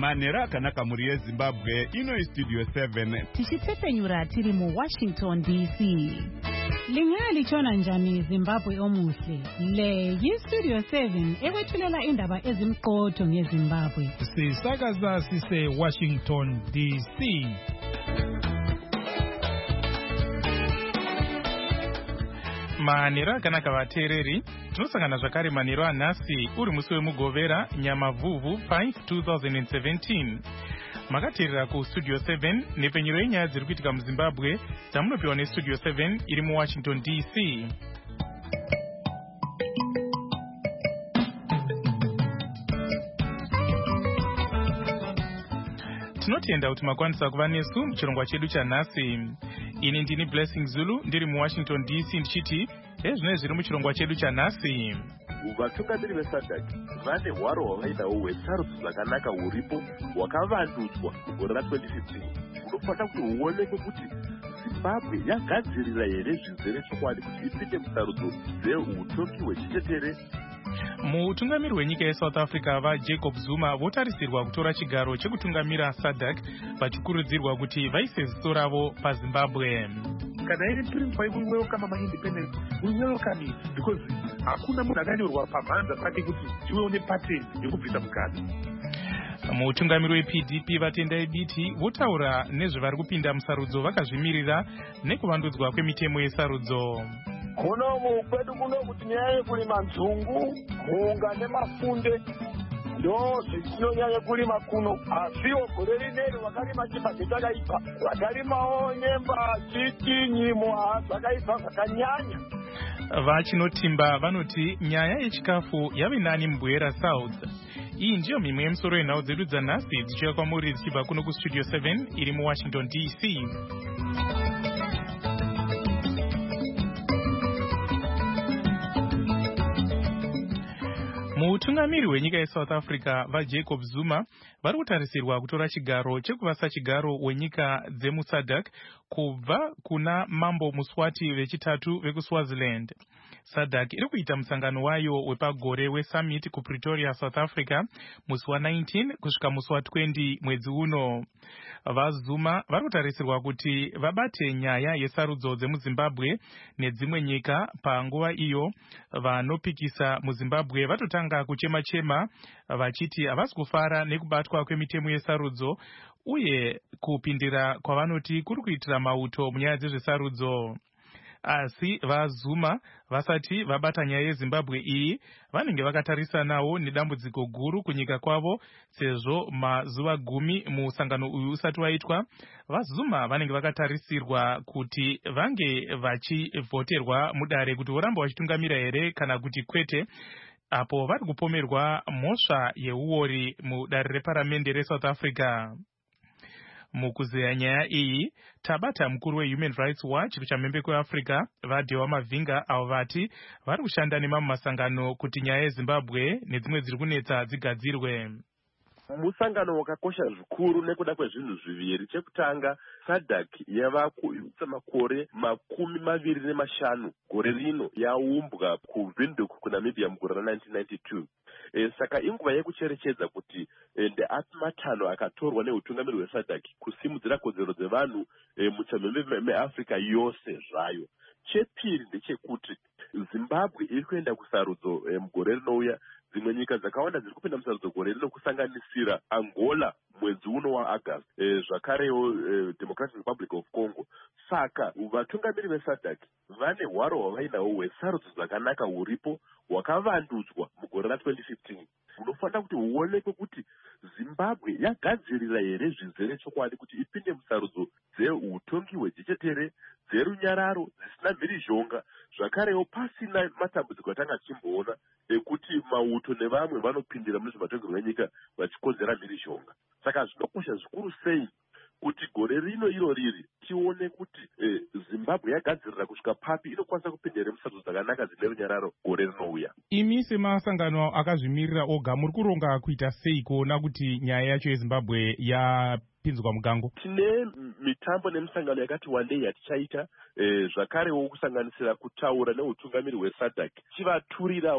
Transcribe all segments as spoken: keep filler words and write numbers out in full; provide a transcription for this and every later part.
manhero akanaka mhuri yezimbabwe. Ino istudio seven tichitsepenyura tiri muwashington D C. Lingaya lichona njani Zimbabwe omuhle? Le yistudio seven ekwethulela indaba ezimqotho ngeZimbabwe. Sisakaza sise Washington D C. Manhero akanaka vateereri, tinosangana zvakare manhero anhasi uri musi wemugovera Nyamavhuvhu five two thousand seventeen. Makateerera kustudio seven nepenyero yenyaya dziri kuitika muZimbabwe dzamunopiwa nestudio seven iri muWashington D C. Tinotenda kuti makwanisa kuva nesu muchirongwa chedu chanhasi. Ini ndini Blessing Zulu ndiri muWashington D C ndichiti hezvino zviri muchirongwa chedu chanhasi. Vatungamiri veSADC vane hwaro hwavainawo hwesarudzo dzakanaka huripo hwakavandudzwa mugore ra twenty fifteen. Unofanira kuti huonekwe kuti Zimbabwe yagadzirira here zvizere chokwadi kuti ipinde musarudzo dzeutongi hwechitetere. Mutungamiri wenyika yeSouth Africa vaJacob Zuma votarisirwa kutora chigaro chekutungamira SADC vachikurudzirwa kuti vaise ziso ravo paZimbabwe. Kana iri Prince we will welcome my independence, we welcome it because hakuna munhu akanyorwa pamhanza pake kuti tione pattern yekubvisa mukadzi. Mutungamiri weP D P vatendai biti votaura nezvevari kupinda musarudzo vakazvimirira nekuvandudzwa kwemitemo yesarudzo. Kunomu kwedu kuno kuti nyaya yekurima nzungu, mhunga nemafunde ndo zvinonyanya kurima kuno. Asiwo gore rineri vakarima chibage chakaipa, vakarimawo nyemba, chiti, nyimo zvakaipa zvakanyanya. Vachinotimba vanoti nyaya yechikafu yave nani muBwera South. Iyi ndiyo mimwe yemusoro yenhau dzedu dzanhasi dzichiuya kwamuri dzichibva kuno kustudio seven iri muWashington D C. Mutungamiri wenyika yeSouth Africa vaJacob Zuma vari kutarisirwa kutora chigaro chekuvasa chigaro wenyika dzemuSADC kubva kuna Mambo Muswati vechitatu vekuSwaziland. SADC iri kuita musangano wayo wepagore weSummit kuPretoria, South Africa musi wa nineteen kusvika musi wa twenty mwedzi uno. VaZuma vari kutarisirwa kuti vabate nyaya yesarudzo dzemuZimbabwe nedzimwe nyika. Panguva iyo vanopikisa muZimbabwe vatotanga kuchema-chema vachiti havasi kufara nekubatwa kwemitemo yesarudzo uye kupindira kwavanoti kuri kuitira mauto munyaya dzezvesarudzo. Asi vaZuma vasati vabata nyaya yeZimbabwe iyi vanenge vakatarisanawo nedambudziko guru kunyika kwavo sezvo mazuva gumi musangano uyu usati waitwa. VaZuma vanenge vakatarisirwa kuti vange vachivhoterwa mudare kuti voramba vachitungamira here kana kuti kwete, apo vari kupomerwa mhosva yeuori mudare reparamende reSouth Africa. Mukuzeya nyaya iyi tabata mukuru weHuman Rights Watch ruchamhembe kweAfrica vaDewa Mavinga avo vati vari kushanda nemamwe masangano kuti nyaya yeZimbabwe nedzimwe dziri kunetsa dzigadzirwe. Musangano wakakosha zvikuru nekuda kwezvinhu zviviri. Chekutanga, SADC yava kuita makore makumi maviri nemashanu gore rino yaumbwa kuVindhoek kuNamibia mugore ra nineteen ninety-two. E, saka inguva yekucherechedza kuti e, ndeapi matanho akatorwa neutungamiri hweSADC kusimudzira kodzero dzevanhu e, muchamhembe meAfrica yose zvayo. Chepiri ndechekuti Zimbabwe iri kuenda kusarudzo e, mugore rinouya. Dzimwe nyika dzakawanda dziri kupinda musarudzo gore rino kusanganisira Angola mwedzi uno waAugust, e, zvakarewo e, Democratic Republic of Congo. Saka vatungamiri veSADC vane hwaro hwavainawo hwesarudzo dzakanaka huripo hwakavandudzwa mugore ra twenty fifteen. Unofanira kuti huonekwe kuti Zimbabwe yagadzirira here zvizere chokwadi kuti ipinde musarudzo dzeutongi hwechechetere, dzerunyararo, dzisina mhirizhonga, zvakarewo pasina matambudziko atanga tichimboona ekuti mauto nevamwe vanopindira mune zvematongerwo enyika vachikonzera mhirizhonga. Saka zvinokosha zvikuru sei kuti gore rino iro riri tione kuti eh, Zimbabwe yagadzirira kusvika papi inokwanisa kupindira musarudzo dzakanaka dzine runyararo gore rinouya. Imi semasangano akazvimirira oga muri kuronga kuita sei kuona kuti nyaya yacho yeZimbabwe yapinzwa mugango? Tine mitambo nemisangano yakati wandei yatichaita eh, zvakarewo kusanganisira kutaura neutungamiri hweSADC chivaturirawo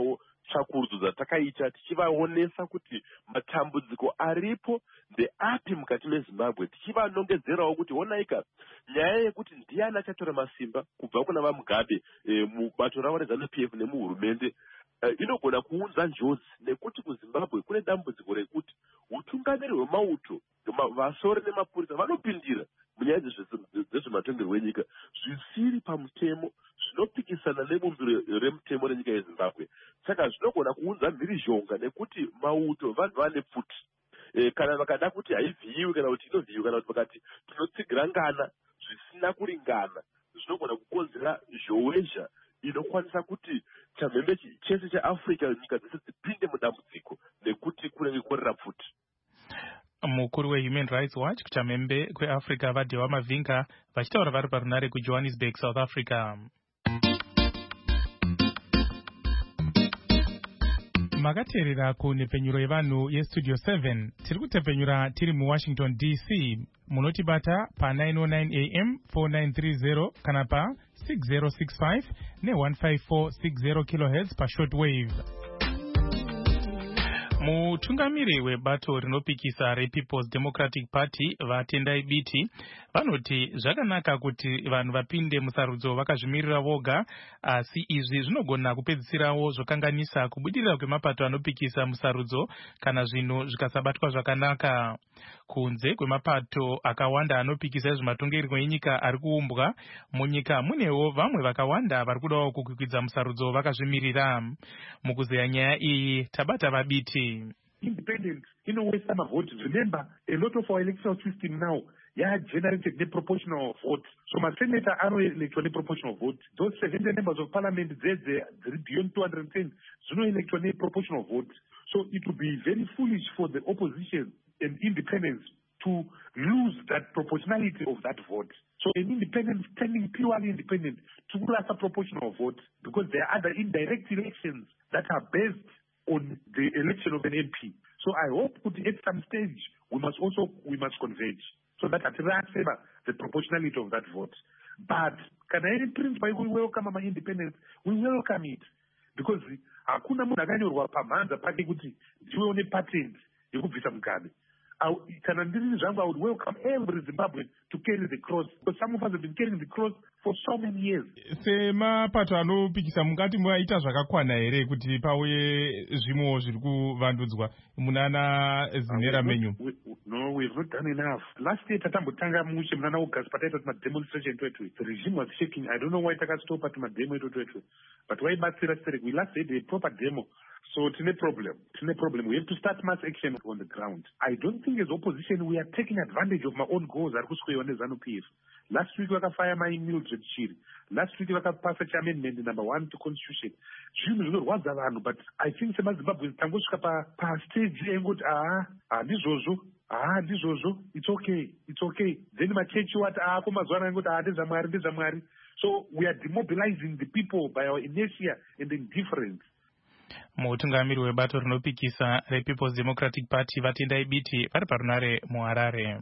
tsvakurudzo dzatakaita tichivaonesa kuti matambudziko aripo ndeapi mukati mezimbabwe, tichivanongedzerawo kuti onaika nyaya yekuti ndiani achatora masimba kubva kuna vamugabe e, mubato ravo reZANU-P F nemuhurumende e, inogona kuunza njodzi, nekuti kuzimbabwe kune dambudziko rekuti utungamiri hwemauto vasori nemapurisa vanopindira munyaya dzezvematongerwo enyika zvisiri pamutemo, zvinopikisana nebumbiro remutemo renyika yezimbabwe. Saka zvinogona kuunza mhirizhonga nekuti mauto vanhu vane pfuti e, kana vakada kuti haivhiyiwi kana kuti inovhiyiwa kana kuti vakati tinotsigira ngana zvisina kuringana, zvinogona kukonzera zhowezha inokwanisa kuti chamhembe chese chaAfrica nyika dzese dzipinde mudambudziko nekuti kunenge korera pfuti. Mukuru weHuman Rights Watch kuchamhembe kweAfrica vaDhewa Mavhinga vachitaura vari parunare kuJohannesburg, South Africa. Makateerera kunhepfenyuro yevanhu yestudio seven. Tiri kutepfenyura tiri muWashington D C. Munotibata pa nine oh nine A M four nine three zero kana pa six zero six five ne one five four six zero kilohertz pa shortwave. Mutungamiri webato rinopikisa rePeople's Democratic Party vaTendai Biti vanoti zvakanaka kuti vanhu vapinde musarudzo vakazvimirira voga, asi izvi zvinogona kupedzisirawo zvokanganisa kubudirira kwemapato anopikisa musarudzo kana zvinhu zvikasabatwa zvakanaka. Kunze kwemapato akawanda anopikisa zvezvematongerwo enyika ari kuumbwa, munyika munewo vamwe vakawanda vari kudawo kukwikwidza musarudzo vakazvimirira. Mukuzeya nyaya iyi tabata vaBiti. Independent inowesa mavhoti. Remember, a lot of our electoral system now yeah, generated the proportional vote. So my senator are electoral proportional vote. Those seventy members of parliament, they they beyond two hundred ten, so no electoral proportional vote. So it would be very foolish for the opposition and independents to lose that proportionality of that vote. So an independent standing purely independent to lose a proportional vote, because there are other indirect elections that are based on the election of an M P. So I hope that at some stage we must also we must converge so that at the proportionality of that vote. But can I principle we welcome my independence? We welcome it because hakuna munhu akanyorwa pamhanza pake kuti ndiwe une patent yekubvisa mugabe. Kana ndiri zvangu, I would welcome every Zimbabwean to carry the cross, because some of us have been carrying the cross for so many years. Semapato anopikisa mungati mwaita zvakakwana here kuti pauye zvimwe zviri kuvandudzwa munana zinera menyu? No, we have not done enough. Last year tatambotanga mushe munana August pataita kuti mademonstration twetwe. The regime was shaking. I don't know why takastopa kuti mademo etu twetwe. But why batsira sterek? We last had a proper demo. So it's a problem. It's a problem. We have to start mass action on the ground. I don't think as opposition we are taking advantage of my own goals. ZANU-P F. Last week we fire my Mildred Chiri. Last week we pass a amendment number one to constitution. But I think some Zimbabwe tangosvika pa stage and ah ah ndizozo ah ndizozo it's okay it's okay. Then my church what ah kumazwana and ah ndezamwari ndezamwari. So we are demobilizing the people by our inertia and indifference. Mutungamiri webato rinopikisa rePeople's Democratic Party vaTendai Biti vari parunare muHarare.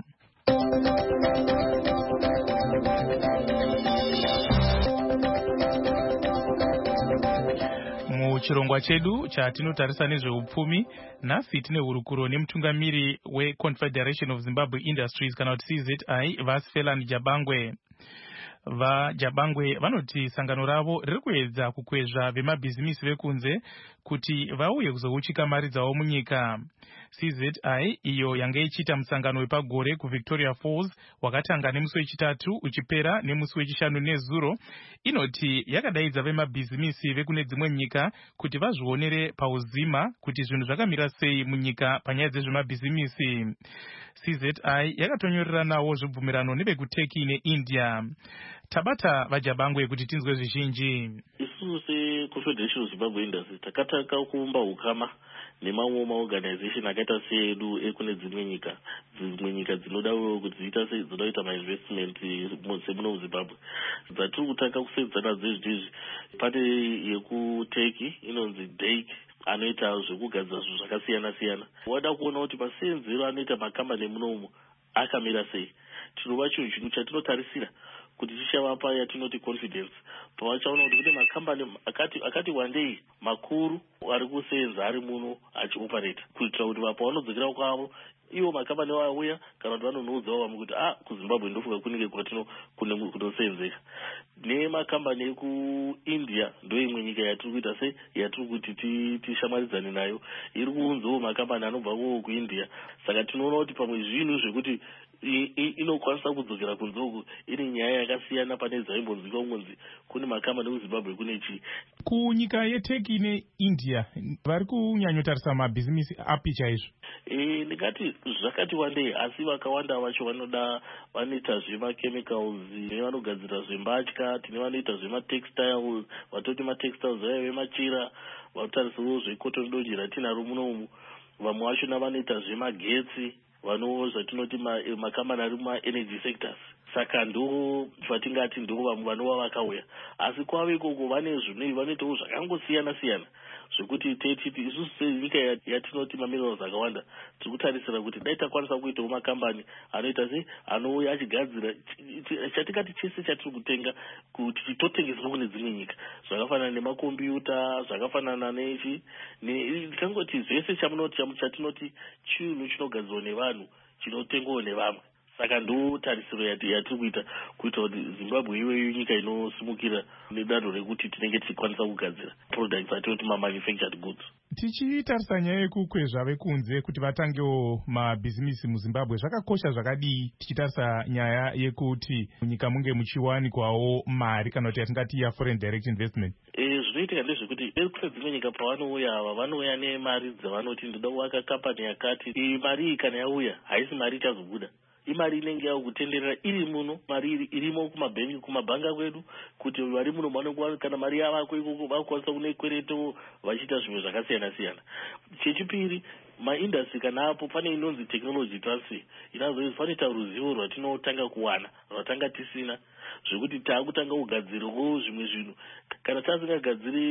Muchirongwa chedu chatinotarisa nezveupfumi, nhasi tine hurukuro nemutungamiri weConfederation of Zimbabwe Industries kana kuti C Z I vaSphelan Jabangwe. VaJabangwe vanoti sangano ravo riri kuedza kukwezva vemabhizimisi vekunze kuti vauye kuzouchika mari dzavo munyika. C Z I iyo yanga ichiita musangano wepagore kuVictoria Falls wakatanga nemusi wechitatu uchipera nemusi wechishanu nezuro, inoti yakadaidza vemabhizimisi vekune dzimwe nyika kuti vazvionere pauzima kuti zvinhu zvakamira sei munyika panyaya dzezvemabhizimisi. C Z I yakatonyorera nawo zvibvumirano nevekuteki neIndia. Tabata vaJabangwe kuti tinzwe zvizhinji. Isusu seConfederation of Zimbabwe Industries takataka kuumba ukama nemamwe maorganization akaita seedu ekune dzimwe nyika dzimwe nyika dzinodawo kuti dziita dzinoita mainvestment semuno muZimbabwe. Dzatiri kutaka kusedzana nadzo izvizvi pane yekuteki inonzi D A C anoita zvekugadzira zvinhu zvakasiyana siyana. Wada kuona kuti masenzero anoita makambani munomu akamira sei. Tinova chinhu chatinotarisira kuti chichavapa yatinoti confidence pavachaona kuti kune makambani akati akati wandei makuru ari kusenza ari muno achioperate kuitira kuti pavanodzokera kwavo ivo makambani vauya kana kuti vanonoudzawo vamwe kuti ah kuzimbabwe ndofunga kunenge kwatino kunosenzeka. Nemakambani ekuindia ndo imwe nyika yatiri kuita se yatiri kuti tishamwaridzane nayo iri kuunzawo makambani anobva kuindia. Saka tinoona kuti pamwe zvinhu zvekuti inokwanisa kudzokera kunze uku iri nyaya yakasiyana pane dzaimbonzika umwenzi kune makambani ekuzimbabwe kune chii. Kunyika yeTurkey neIndia vari kunyanyotarisa mabhizimisi api chaizvo? E, ndikati zvakati wandei asi vakawanda vacho vanoda vanoita zvemachemicals nevanogadzira zvembatya tine vanoita zvematextiles vatoti matextiles vaya vemachira vanotarisirawo zvecotton donji ratinaro munomu vamwe vacho navanoita zvemagetsi vanowo zvatinoti makambani ari mumaenergy sectors. Saka ndo vatingati ndo vamwe vanova vakauya asi kwave ikoko vane zvinoi vanoitawo zvakangosiyana siyana zvekuti teititi isusu senyika yatinoti maminerals akawanda tiri kutarisira kuti dai takwanisa kuitawo makambani anoita se anouya achigadzira chatingati chese chatiri kutenga kuti chitotengeswa kune dzimwe nyika zvakafanana nemakombiyuta zvakafanana nechi ndikangoti zvese chamunoti chatinoti chinhu chinogadzirwa nevanhu chinotengwawo nevamwe. Saka ndo tarisiro yatiri kuita kuita kuti Zimbabwe iwe nyika inosimukira nedanho rekuti tinenge tichikwanisa kugadzira products atinoti ma-manufactured goods. Tichitarisa nyaya yekukwezva vekunze kuti vatangewo mabhizimisi muZimbabwe zvakakosha zvakadii tichitarisa nyaya yekuti munyika munge muchiwanikwawo mari kana kuti yatingati ya foreign direct investment? E, zvinoitika ndezvekuti kune dzimwe nyika pavanouya ava vanouya nemari dzavanoti ndoda kuvaka kambani yakati. Iyi mari iyi kana yauya haisi mari ichazobuda imari inenge yava kutenderera iri muno mari irimo kumabhengi kumabhanga kwedu kuti vari muno vanokwana kana mari yavako ikoko vakukwanisa kune kwereto vachiita zvimwe zvakasiyana siyana. Chechipiri maindastry kana apo pane inonzi technology transfer inazoizwa panoita ruzivo rwatinotanga kuwana rwatanga tisina zvekuti taakutanga kugadzirawo zvimwe zvinhu kana tasingagadziri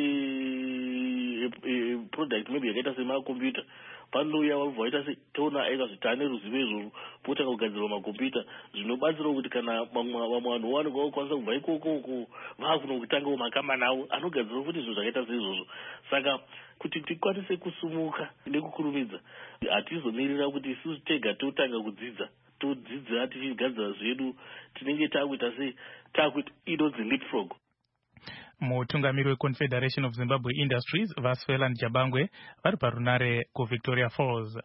product maybe yakaita semakombiyuta panouya vabva vaita se toona aika zvitane ruzivo izvozvo potanga kugadzirwa makombiyuta zvinobatsirawo kuti kana vamwe vanhu wanogwa kukwanisa kubva ikoko vakuno kutangawo makambani avo anogadzirawo futi izvo zvakaita seizvozvo. Saka kuti tikwanise kusumuka nekukurumidza hatizomirira kuti isusu tega totanga kudzidza todzidza tichigadzira zvedu tinenge takuita sei takuita inonzi leapfrog. Mutungamiri weConfederation of Zimbabwe Industries Vasfeland Jabangwe vari parunare kuVictoria Falls.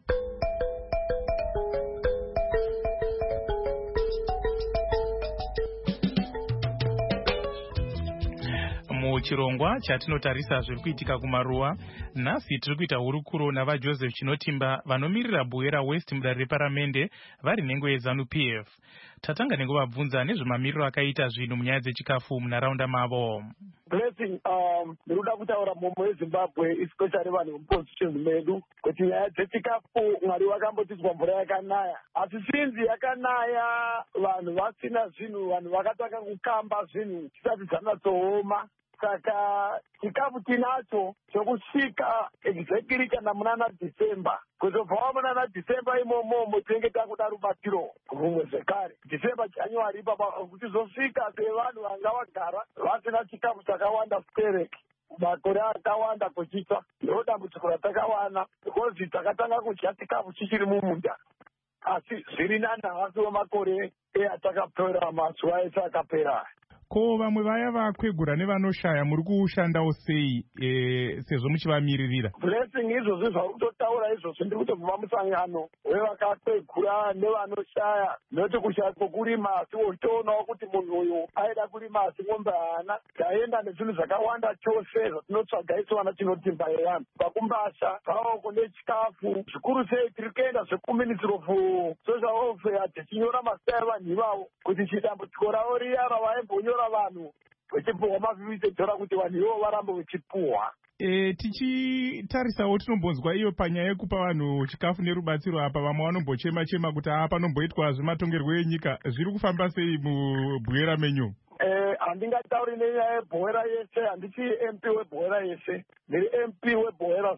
Muchirongwa chatinotarisa zviri kuitika kumaruwa nhasi tiri kuita hurukuro navaJoseph Chinotimba vanomirira Bwera West mudare reparamende vari nhengo yeZANU P F. Tatanga nekuvabvunza nezvemamiriro akaita zvinhu munyaya dzechikafu munharaunda mavo. Blessing, um, ndinoda kutaura mumwe weZimbabwe especially vanhu vemupositions medu kuti nyaya dzechikafu Mwari wakambotizwa mvura yakanaya asi sinzi yakanaya vanhu vasina zvinhu vanhu vakatanga kukamba zvinhu zvisati zvanyatsooma. Saka chikafu tinacho chokusvika exactly kana munana December kuzobvawo munana December imomo tinenge takuda rubatiro rumwe zvekare December January ipapa kutizosvika sevanhu vanga vagara vasina chikafu chakawanda stereki makore akawanda kuchitsva ndo dambudziko ratakawana because takatanga kudya chikafu chichiri mumunda asi zviri nani havasi wemakore eatakapera mazuva ese akapera. Ko vamwe vaya vakwegura nevanoshaya muri kushandawo sei e, sezvo muchivamiririra? Blessing izvozvo zvauri kutotaura izvozvo ndiri kutobva musangano wevakakwegura nevanoshaya noti kushaya kwokurima asi uchitoonawo kuti munhu uyu aida kurima asi ng'ombe haana taenda nezvinhu zvakawanda chose zvatinotsvaga isu vana Chinotimba yevanhu pakumbasha paoko nechikafu zvikuru sei tiri kuenda zvekuministry of social welfare tichinyora mazita evanhu ivavo kuti chidambudziko ravo riya ravaimbonya vanhu vechipuhwa mavhivitedzora kuti vanhu ivo varambe vechipuhwa. E, tichitarisawo tinombonzwa iyo panyaya yekupa vanhu chikafu nerubatsiro apa vamwe vanombochema chema kuti aa panomboitwa zvematongerwo enyika zviri kufamba sei mubwera menyu? Handingatauri nenyaya yebhowera yese handisi M P webhowera yese ndiri M P webhowera south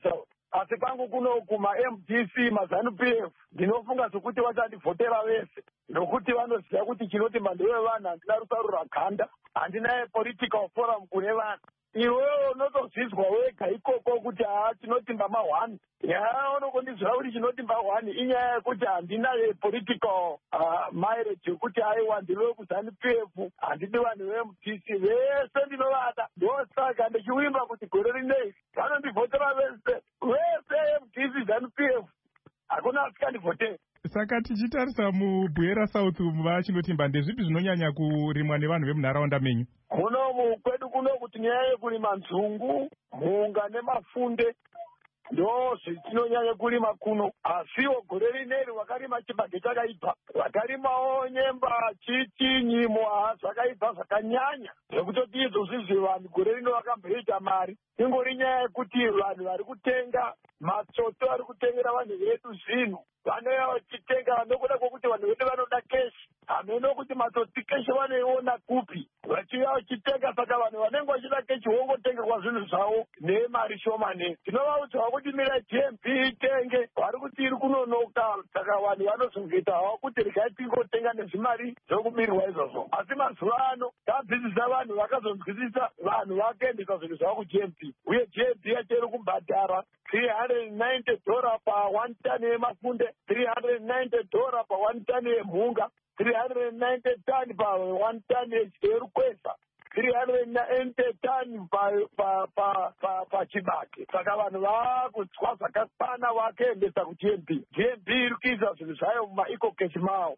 asi kwangu kuno kuma-M D C maZANU-P F ndinofunga sokuti vachandivhotera vese nokuti vanoziva kuti chinoti mhando yevanhu handina rusarura ganda, handina political forum kune vanhu. Iwewe unotozvizwa wega ikoko kuti haa tinotimba mahwani. Yaa unokondizvira kuti chinotimba hwani inyaya yekuti handina political uh, mileage yekuti aiwa ndiriwe kuZANU-P F, handidi vanhu ve-M D C vese ndinovada. Ndosaka ndichiwimba kuti gore rinei vanondivhotera vese vese M D C ZANU-P F hakuna asikandivhotera. Saka tichitarisa muBwera South vachinotimba ndezvipi zvinonyanya kurimwa nevanhu vemunharaunda menyu? Kuno kwedu kuno kuti nyaya yekurima nzungu, mhunga nemafunde ndo zvinonyanya kurima kuno. Asiwo gore rineri wakarima chibage chakaibva, wakarimawo nyemba, chiti, nyimo, zvakaibva zvakanyanya zvekutoti izvozvizvi vanhu gore rino vakamboita mari. Ingori nyaya yekuti vanhu vari kutenga matsoto, ari kutengera vanhu vedu zvinhu, vanouya vachitenga vanokuda kwokuti vanhu vedu vanoda keshi, hameno kuti matsotsi keshi vanoiona kupi, vachiuya vachitenga. Saka vanhu vanenge vachida keshi vongotengerwa zvinhu zvavo nemari shomane. Tinovaudzawo kuti mira G M B itenge, vari kuti iri kunonoka. Saka vanhu vanozongoita havo kuti regai tingotenga nezvimari zvokumirwa izvozvo. Asi mazuva ano tadzidzisa vanhu vakazonzwisisa, vanhu vakaendesa zvinhu zvavo ku G M B, uye G M B yacho iri kubhadhara three hundred ninety dollars pa one ton yemafunde, three hundred ninety dollars pa one ton yemhunga, three hundred ninety ton pa one ton yerukwesa, three hundred ninety ton pa pa pa pa pa chibage. Saka vanhu vakutswa zvakakwana vakaendesa ku G M B. G M B iri kuisa zvinhu zvayo mumaecocash mavo.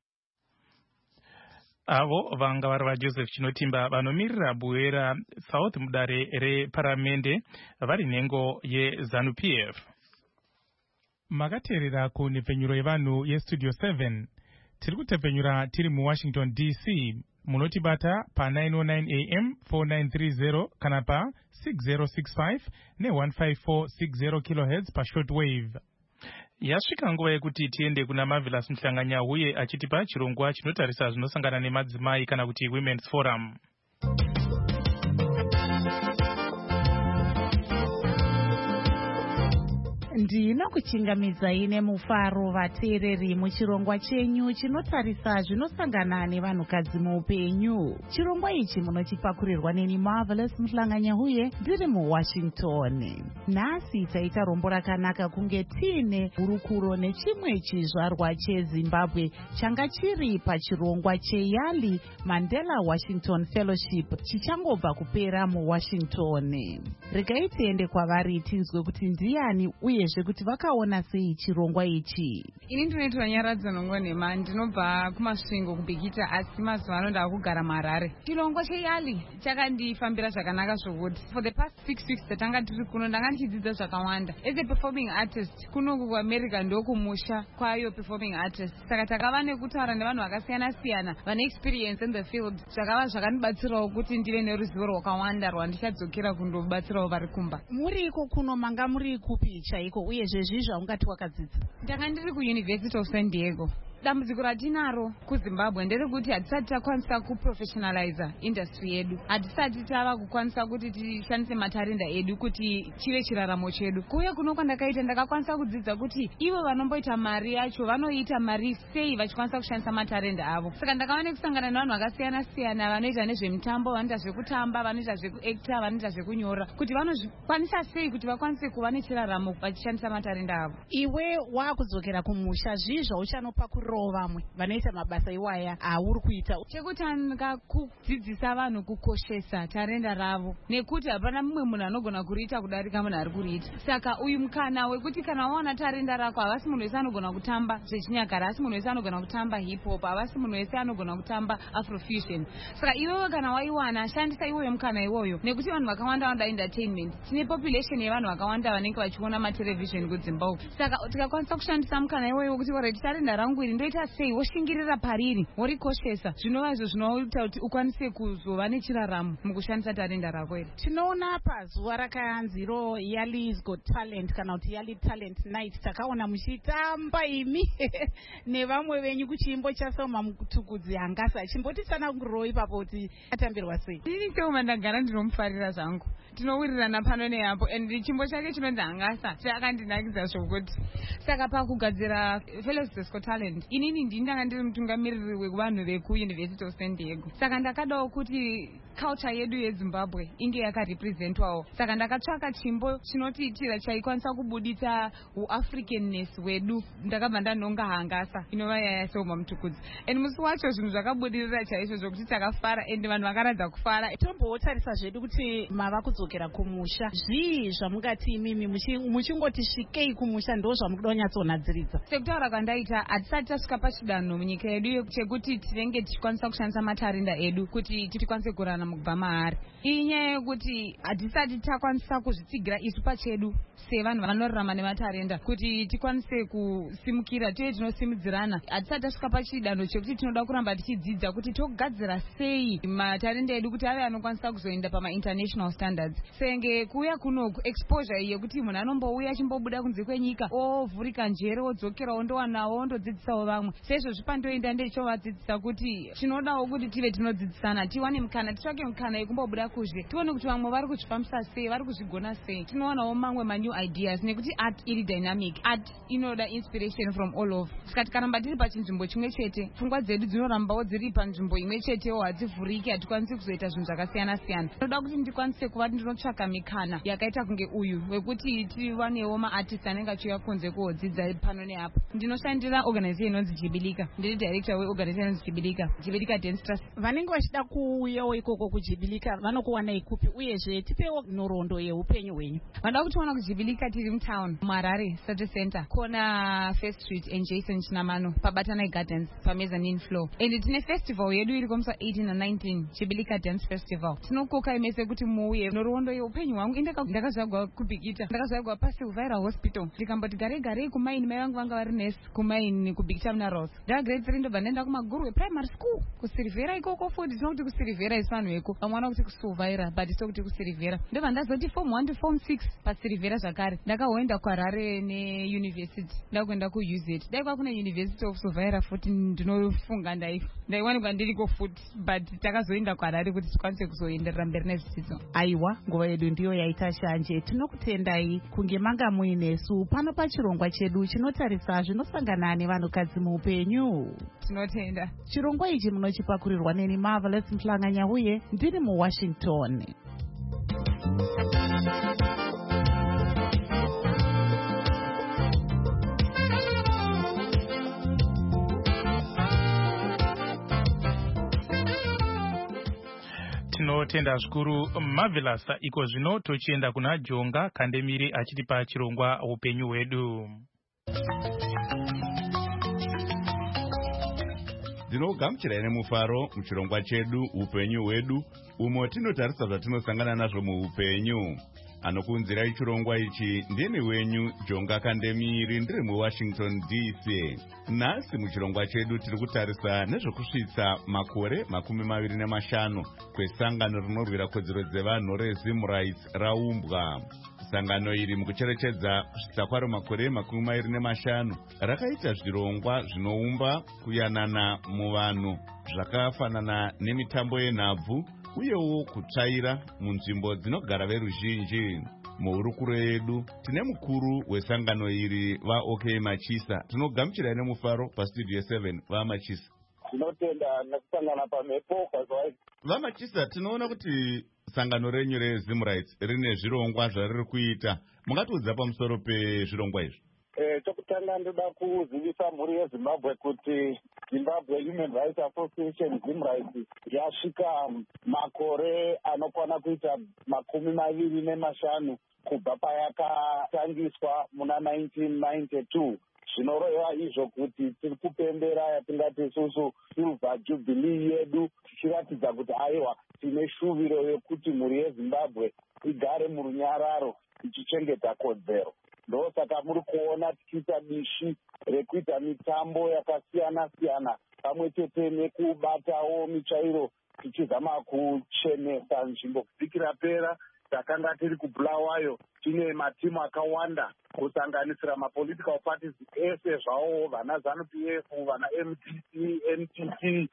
Avo vanga vari vaJoseph Chinotimba vanomirira Bwera South mudare reparamende vari nhengo yeZANU-P F. Makateerera kunhepfenyuro yevanhu yestudio seven. Tiri kutepfenyura tiri muWashington D C. Munotibata pa nine oh nine A M four nine three zero kana pa six zero six five ne one five four six zero kilohertz pa shortwave. Yasvika nguva yekuti tiende kuna Marvelous Mhlanganya uye achitipa chirongwa chinotarisa zvinosangana nemadzimai kana kuti Women's Forum. Ndinokuchingamidzai nemufaro vateereri muchirongwa chenyu chinotarisa zvinosangana nevanhukadzi muupenyu. Chirongwa ichi munochipakurirwa neni Marvelous Mhlanganya uye ndiri muWashington. Nhasi taita rombo rakanaka kunge tiine hurukuro nechimwe chizvarwa cheZimbabwe changa chiri pachirongwa cheYali Mandela Washington Fellowship chichangobva kupera muWashington. Regai tiende kwavari tinzwe kuti ndiani uye zvekuti vakaona sei chirongwa ichi. Ini ndinoitwa Nyaradza Nongonema, ndinobva kumasvingo kubhikita asi mazuva ano ndava kugara muHarare. Chirongwa cheYali chakandifambira zvakanaka zvokuti for the past six weeks tatanga tiri kuno ndanga ndichidzidza zvakawanda. As a performing artist kuno kuAmerica ndokumusha kwayo performing artist. Saka takava nekutaura nevanhu vakasiyana siyana vane experience in the field. Zvakava zvakandibatsirawo kuti ndive neruzivo rwakawanda rwandichadzokera kundobatsirawo vari kumba. Muri iko kuno manga muri kupi chaiko uye zvezvi zvaungati wakadzidza? Ndanga ndiri kuUniversity of San Diego. Dambudziko ratinaro kuZimbabwe nderekuti hatisati takwanisa kuprofessionalize industry yedu, hatisati tava kukwanisa kuti tishandise matarenda edu kuti chive chiraramo chedu. Kuuya kuno kwandakaita ndakakwanisa kudzidza kuti ivo vanomboita mari yacho vanoita mari sei vachikwanisa kushandisa matarenda avo. Saka ndakava nekusangana nevanhu vakasiyana siyana vanoita nezvemitambo, vanoita zvekutamba, vanoita zvekuacta, vanoita zvekunyora, kuti vanozvikwanisa sei kuti vakwanise kuva nechiraramo vachishandisa matarenda avo. Iwe wakudzokera kumusha zvizvo uchanopa vamwe vanoita mabasa iwaya auri kuita. Chekutanga kudzidzisa vanhu kukoshesa tarenda ravo, nekuti hapana mumwe munhu anogona kuriita kudarika munhu ari kuriita. Saka uyu mukana wekuti kana waona tarenda rako, havasi munhu wese anogona kutamba zvechinyakare, havasi munhu wese anogona kutamba hip hop, havasi munhu wese anogona kutamba afrofusion. Saka iwewe kana waiwana, shandisa iwoyo mukana iwoyo, nekuti vanhu vakawanda vanoda entertainment. Tine population yevanhu vakawanda vanenge vachiona matelevision kuZimbabwe. Saka tikakwanisa kushandisa mukana iwoyo wekuti already tarenda rangu iri ndoita sei, woshingirira pariri, worikoshesa, zvinova izvo zvinoita kuti ukwanise kuzova nechiraramo mukushandisa tarenda rako iri. Tinoona pazuva rakayanzi ro Yali's Got Talent kana kuti Yali Talent Night takaona muchitamba imi nevamwe venyu kuchimbo chaSoma Mutukudzi Hangasa. Chimbotitsana nguro ipapo kuti atambirwa sei? Ini Soma ndagara ndinomufarira zvangu. tinowirirana pano neapo and chimbo chake chinonzi Hangasa chakandinakidza zvokuti saka pakugadzira Fellows Got Talent inini ndini ndanga ndiri mutungamiriri wevanhu vekuuniversity of San Diego saka ndakadawo kuti culture yedu yeZimbabwe inge yakarepresentwawo saka ndakatsvaka chimbo chinotiitira chaikwanisa kubudisa uafricanness wedu ndakabva ndanonga Hangasa inova yaya seuma mutukudzi and musi wacho zvinhu zvakabudirira chaizvo zvokuti takafara and vanhu vakaradza kufara. Tombotarisa zvedu kuti mava kudzokera kumusha zvii zvamungati imimi muchingoti svikei kumusha ndo zvamukuda kunyatsonadziridza? Sekutaura kwandaita hatisati tasvika pachidanho munyika yedu chekuti tinenge tichikwanisa kushandisa matarenda edu kuti tikwanise kurana mukubva mahari. Iyi nyaya yekuti hatisati takwanisa kuzvitsigira isu pachedu sevanhu vanorarama nematarenda kuti tikwanise kusimukira tiye tinosimudzirana. Hatisati tasvika pachidanho chekuti tinoda kuramba tichidzidza kuti togadzira sei matarenda edu kuti ave anokwanisa kuzoenda pama-international standards. Senge kuuya kunoku exposure yekuti munhu anombouya achimbobuda kunze kwenyika ovhurika njere odzokera ondowanawo ondodzidzisawo vamwe seizvozvi pandoenda ndechovadzidzisa kuti tinodawo kuti tive tinodzidzisana tiwane mukana titsvake mukana yekumbobuda kuzve tione kuti vamwe vari kuzvifambisa sei vari kuzvigona sei tinowanawo mamwe manew ideas nekuti art iri dynamic art inoda inspiration from all over saka tikaramba tiri pachinzvimbo chimwe chete pfungwa dzedu dzinorambawo dziri panzvimbo imwe chetewo hadzivhuriki hatikwanisi kuzoita zvinhu zvakasiyana siyana. Tinoda kuti ndikwanise kuva ndinotsvaka mikana yakaita kunge uyu wekuti tiwanewo maartist anenge achiuya kunze kuodzidza pano neapo. Ndinoshandira organization inonzi Jibilika, ndiri director weorganization inonzi Jibilika, Jibilika Dance Trust. Vanenge vachida kuuyawo ikoko kujibilika vanokuwanai kupi uyezve tipewo nhoroondo yeupenyu hwenyu? Vanoda kutiona kujibilika tiri mutown muHarare City Center kona First Street and Jason Chinamano paBatanai Gardens pamezzanine floor and tine festival yedu iri komusi eighteen and nineteen Jibilika Dance Festival. Tinokoka imese kuti muuye nhoroondo yeupenyu hwangu indakazvagwa kubhikita ndakazvagwa paSilvira Hospital ndikamboti gare garei kumaini mai vangu vanga vari nesi kumaini kubhikita munaRose ndaa grade three ndobva ndaenda kumagurwe primary school kuSilvira ikoko futi tinokuti kuSilvira isi vanhu veko vamwe vana kuti kuSilvira but sokuti kuSilvira ndobva ndazoti form one to form six paSilvira zvakare ndakahoenda kuHarare neuniversity ndakuenda kuU Z dai kwakune University of Silvira futi ndinofunga ndaifa ndaiwanikwa ndiriko futi but takazoenda kuHarare kuti tikwanise kuzoenderera mberi nezvidzidzo. Aiwa, nguva yedu ndiyo yaita shanje. Tinokutendai kunge manga muinesu pano pachirongwa chedu chinotarisa zvinosangana nevanhukadzi muupenyu. Tinotenda. Chirongwa ichi munochipakurirwa neni Marvelous Mhlanganya uye ndiri muWashington. Tinotenda zvikuru Marvelous. Iko zvino tochienda kuna Jonga Kandemiri achitipa chirongwa upenyu hwedu. Ndinogamuchirai nemufaro muchirongwa chedu upenyu hwedu umo tinotarisa zvatinosangana nazvo muupenyu. Anokunzirai chirongwa ichi ndini wenyu Jonga Kandemiri ndiri muWashington D C. Nhasi muchirongwa chedu tiri kutarisa nezvekusvitsa makore makumi maviri nemashanu kwesangano rinorwira kodzero dzevanhu reZim Rights raumbwa. Sangano iri mukucherechedza kusvitsa kwaro makore makumi maviri nemashanu rakaita zvirongwa zvinoumba kuyanana muvanhu zvakafanana nemitambo yenhabvu uyewo kutsvaira munzvimbo dzinogara veruzhinji. Muhurukuro yedu tine mukuru wesangano iri vaOK Machisa. Tinogamuchirai nemufaro pastudio seven vaMachisa. Tinotenda nekusangana pamhepo kwazvai. VaMachisa, tinoona kuti sangano renyu reZim Rights rine zvirongwa zvariri kuita. Mungatiudza pamusoro pezvirongwa izvi? Eh, chokutanga ndoda kuzivisa mhuri yeZimbabwe kuti Zimbabwe Human Rights Association Zim Rights yasvika makore anokwana kuita makumi maviri nemashanu kubva payakatangiswa muna nineteen ninety-two. Zvinoreva izvo kuti tiri kupembera yatingati isusu silver jubilee yedu tichiratidza kuti aiwa tine shuviro yekuti mhuri yeZimbabwe igare murunyararo ichichengeta kodzero. Ndosaka muri kuona tichiita bishi rekuita mitambo yakasiyana siyana pamwe chete nekubatawo mitsvairo tichizama kuchenesa nzvimbo kusvikira pera takanga tiri kubulawayo tine matimu akawanda kusanganisira mapolitical parties ese zvawo vana ZANU P F, vana M T C, N T C,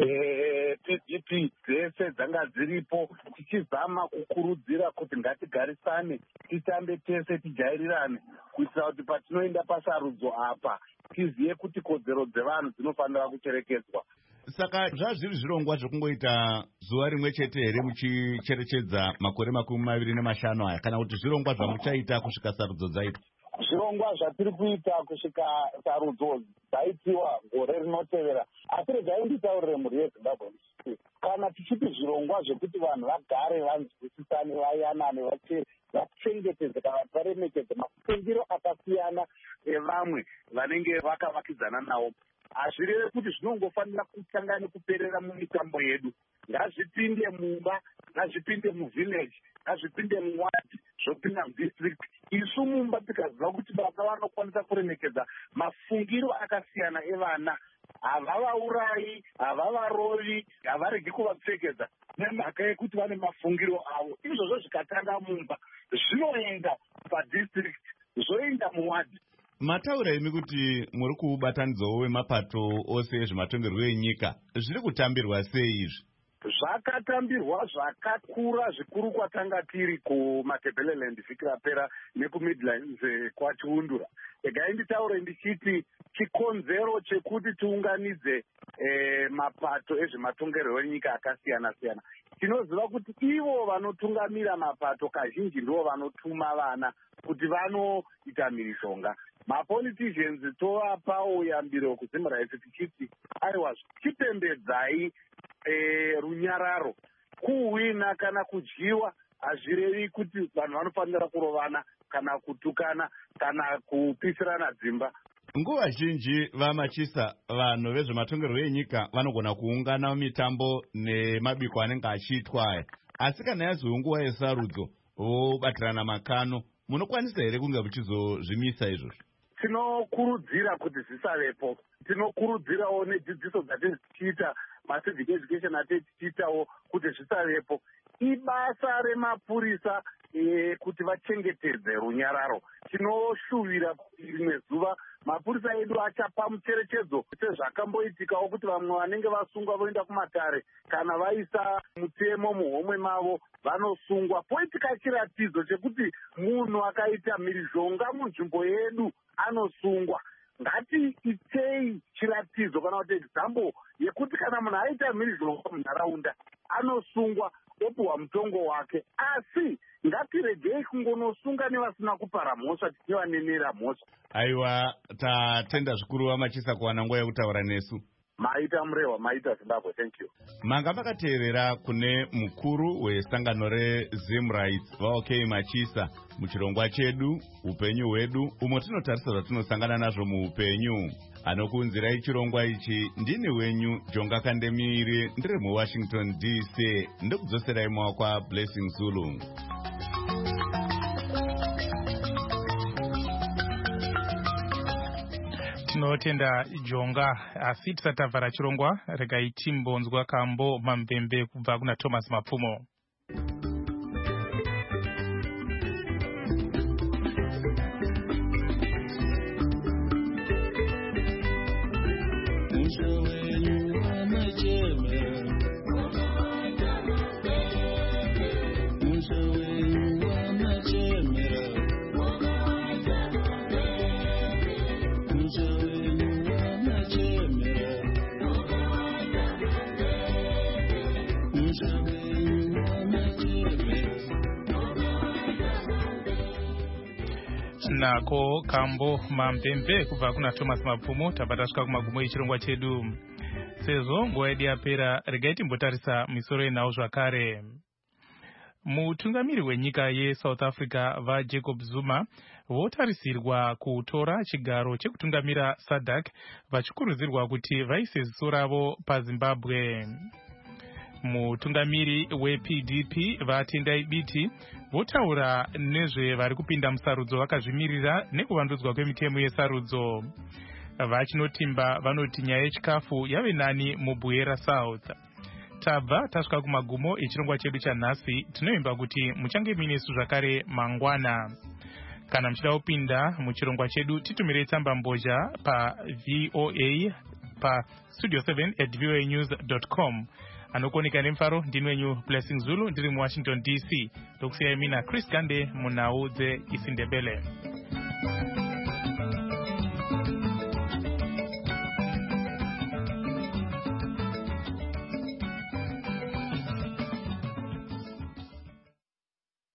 P D P dzese dzanga dziripo tichizama kukurudzira kuti ngatigarisane titambe tese tijairirane kuitira kuti patinoenda pasarudzo apa tizive kuti kodzero dzevanhu dzinofanira kucherekedzwa. Saka zvazviri zvirongwa zvokungoita zuva rimwe chete here muchicherechedza makore makumi maviri nemashanu aya kana kuti zvirongwa zvamuchaita kusvika sarudzo dzaitwa? Zvirongwa zvatiri kuita kusvika sarudzo dzaitiwa gore rinotevera. Asi regai nditaurire mhuri yeZimbabwe kana tichiti zvirongwa zvekuti vanhu vagare vanzwisisane vayanane vachengetedze kana varemekedze mafungiro akasiyana evamwe vanenge vakavakidzana nawo. Hazvireve kuti zvinongofanira kutanga nekuperera mumitambo yedu. Ngazvipinde mumba, ngazvipinde muvillage, ngazvipinde muwadi, zvopinda mudistrict. Isu mumba tikaziva kuti baba vanokwanisa kuremekedza mafungiro akasiyana evana, havavaurayi, havavarovi, havaregi kuvapfekedza nemhaka yekuti vane mafungiro avo. Izvozvo zvikatanga mumba zvinoenda padistrict, zvoenda muwadi. Mataura imi kuti muri kubatanidzwawo wemapato ose ezvematongerwo enyika, zviri kutambirwa sei izvi? Zvakatambirwa zvakakura zvikuru kwatanga tiri kuMatabeleland vikira pera nekuMidlands kwachiundura. Egai nditaure ndichiti chikonzero chekuti tiunganidze eh, mapato ezvematongerwo enyika akasiyana siyana. Tinoziva kuti ivo vanotungamira mapato kazhinji ndivo vanotuma vana kuti vanoita mhirizhonga. Mapoliticians tovapawo yambiro kuzimuraisi tichiti aiwa chipembedzai e, runyararo kuhwina kana kudyiwa hazvirevi kuti vanhu vanofanira kurovana kana kutukana kana kupisirana dzimba. Nguva zhinji vaMachisa vanhu vezvematongerwo enyika vanogona kuungana mitambo nemabiko anenge achiitwa aya, asi kana yazova nguva yesarudzo vobatirana makano, munokwanisa here kunge muchizozvimisa izvozvo? Tinokurudzira kuti zvisavepo. Tinokurudzirawo nedzidziso dzatiri tichiita macivic education atiri tichiitawo kuti zvisavepo. Ibasa remapurisa e, kuti vachengetedze runyararo. Tinoshuvira kuti rimwe zuva mapurisa edu achapa mucherechedzo sezvakamboitikawo kuti vamwe vanenge vasungwa voenda kumatare kana vaisa mutemo muhomwe mavo vanosungwa. Poitika chiratidzo chekuti munhu akaita mhirizhonga munzvimbo yedu anosungwa. Ngatiitei chiratidzo kana kuti example yekuti kana munhu aita mhirizhonga munharaunda anosungwa opuhwa mutongo wake. Asi ngatiregei kungonosunga nevasina kupara mhosva tichivanenera mhosva. Aiwa, tatenda zvikuru vaMachisa kuwana nguva yekutaura nesu. Maita murehwa, maita Zimbabwe, thank you. Manga makateerera kune mukuru wesangano reZim Rights vaOK Machisa muchirongwa chedu upenyu hwedu umo tinotarisa zvatinosangana nazvo muupenyu. Anokuunzirai chirongwa ichi ndini wenyu Jonga Kandemire ndiri muWashington D C ndokudzoserai mawakwa Blessing Zulu. Tinotenda Jonga. Asi tisati tabvara chirongwa regai timbonzwa kambo mamvemve kubva kuna Thomas Mapfumo. Nako kambo mamvemve kubva kuna Thomas Mapfumo. Tabva tasvika kumagumo echirongwa chedu. Sezvo nguva yedu yapera, regai timbotarisa misoro yenhau zvakare. Mutungamiri wenyika yeSouth Africa vaJacob Zuma votarisirwa kutora chigaro chekutungamira SADC vachikurudzirwa kuti vaise ziso ravo paZimbabwe. Mutungamiri weP D P vaTendai Biti votaura nezvevari kupinda musarudzo vakazvimirira nekuvandudzwa kwemitemo yesarudzo. Vachinotimba vanoti nyaya yechikafu yave nani muBuera South. tabva tasvika kumagumo echirongwa chedu chanhasi. Tinoimba kuti muchange minesu zvakare mangwana. Kana muchida kupinda muchirongwa chedu titumire tsamba mbozha pa voa pa studio seven at voa news dot com. Anokuoneka nemufaro ndini wenyu Blessing Zulu ndiri muWashington D C. Ndokusiyai mina Chris Gande munhau dzeIsindebele.